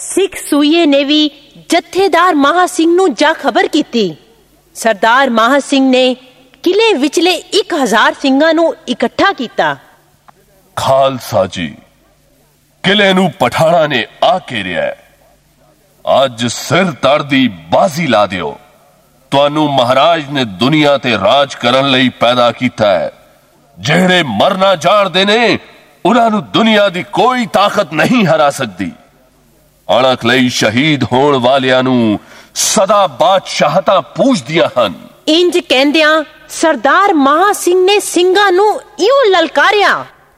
सिख सूईए ने भी जत्थेदार माहा सिंह नूं जा खबर कीती। सरदार माहा सिंह ने किले विचले 1000 ਸਿੰਘਾਂ ਨੂੰ इकट्ठा कीता। खालसा जी, किले नूं पठाणा ने आ घेरिया। अज सिर तड़ दी बाजी ला दिओ। तुहानू महाराज ने दुनिया ते राज करन लई पैदा कीता है। जेड़े मरना जाणदे ने उन्हां नूं दुनिया दी कोई ताकत नहीं हरा सकदी। अणख लई शहीद होण वालियां नूं सदा बादशाहतां पूजदियां हन। इंज कहंदियां सरदार माहा सिंह ने ਸਿੰਘਾਂ ਨੂੰ इउं ललकारिया।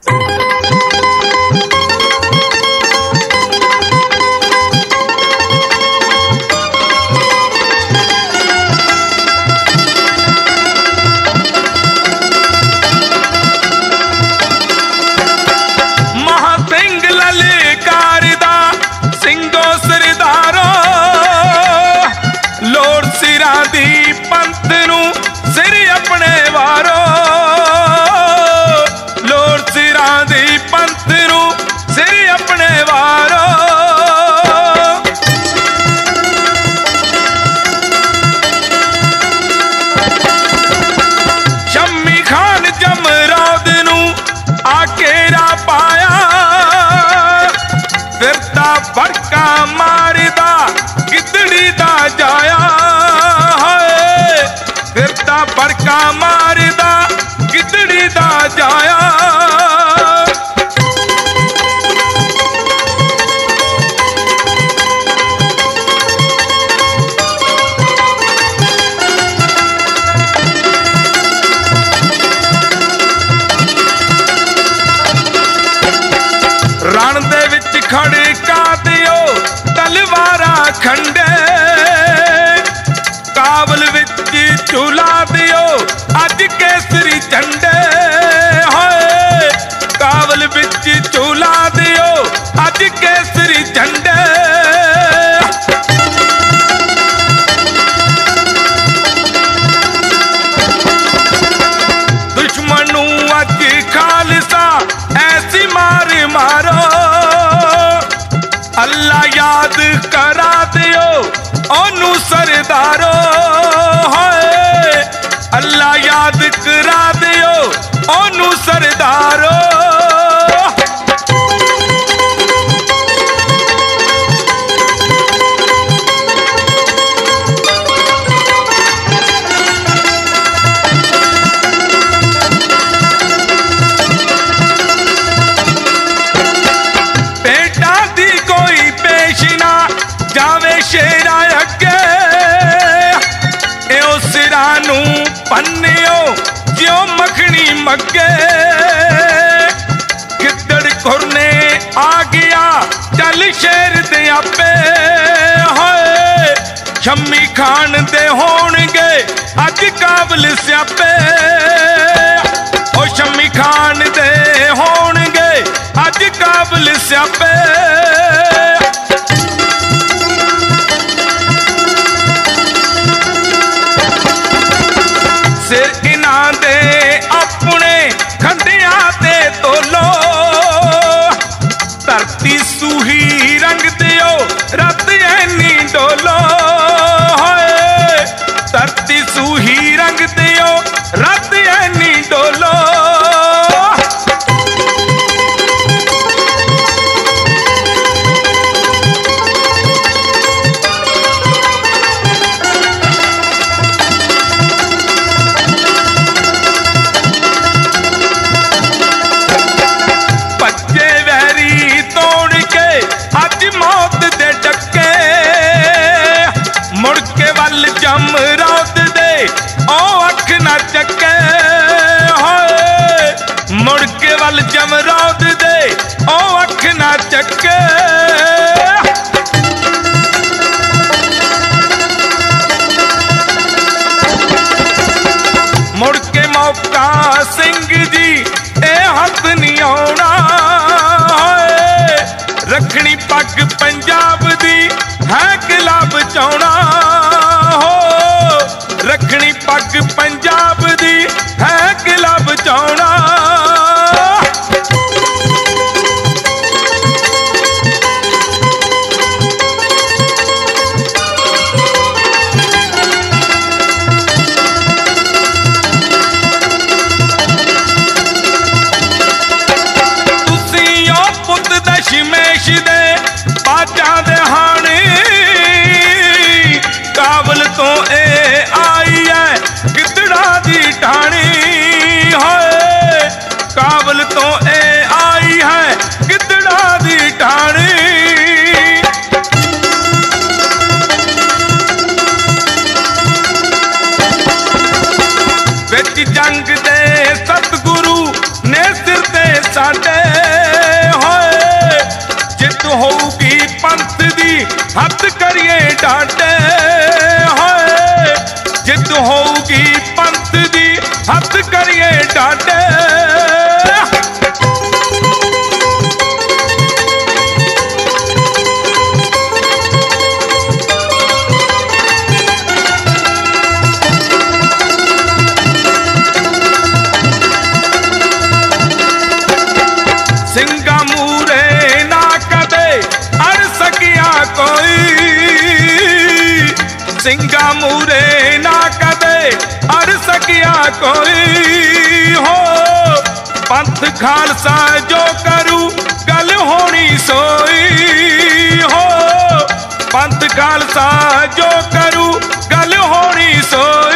शम्मी खान दे होणगे अज काबल स्यापे। ओ शम्मी खान दे होणगे अज काबल स्यापे। सिर इन्हां दे अपने खंडियां ते तोलो। धरती सूही रंग दियो रत ऐनी डोलो। धरती सूही रंग दियो रत ऐनी डोलो। भज्जे वैरी तोड़ के अज मौत दे डके। मुड़ के वल जम चके होए। मुड़ के वल जमरौद दे ओ अख ना चके। मुड़ के मौका सिंह जी ए हथ नहीं आउणा। रखनी पग पंजाब दी है किला बचाउणा। रखनी पग पंजाब दी है किला बचाउणा। ਬਾਜਾਂ ਦੇ ਹਾਣੀ ਕਾਬਲ ਤੋਂ ਇਹ ਆਈ ਐ ਗਿੱਦੜਾਂ ਦੀ ਟਾਣੀ ਹੋਏ ਕਾਬਲ ਤੋਂ ਇਹ ਆਈ ਹੈ ਗਿੱਦੜਾਂ ਦੀ ਟਾਣੀ ਵਿੱਚ ਜੰਗ ਦੇ ਸਤਿਗੁਰੂ ਨੇ ਸਿਰ ਤੇ ਸਾਡੇ ਹੋਏ ਜਿੱਤ ਹੋਊਗੀ ਪੰਥ ਦੀ ਹੱਥ ਕਰੀਏ ਡਾਡੇ ਹੋਏ ਜਿੱਤ ਹੋਊਗੀ ਪੰਥ ਦੀ ਹੱਥ ਕਰੀਏ ਡਾਡੇ ਸਿੰਘਾਂ ਮੂਰੇ ਨਾ ਕਦੇ ਅੜ ਸਕਿਆ ਕੋਈ ਸਿੰਘਾਂ ਮੂਰੇ ਨਾ ਕਦੇ ਅੜ ਸਕਿਆ ਕੋਈ ਹੋ ਪੰਥ ਖਾਲਸਾ ਜੋ ਕਰੂ ਗੱਲ ਹੋਣੀ ਸੋਈ ਹੋ ਪੰਥ ਖਾਲਸਾ ਜੋ ਕਰੂ ਗੱਲ ਹੋਣੀ ਸੋਈ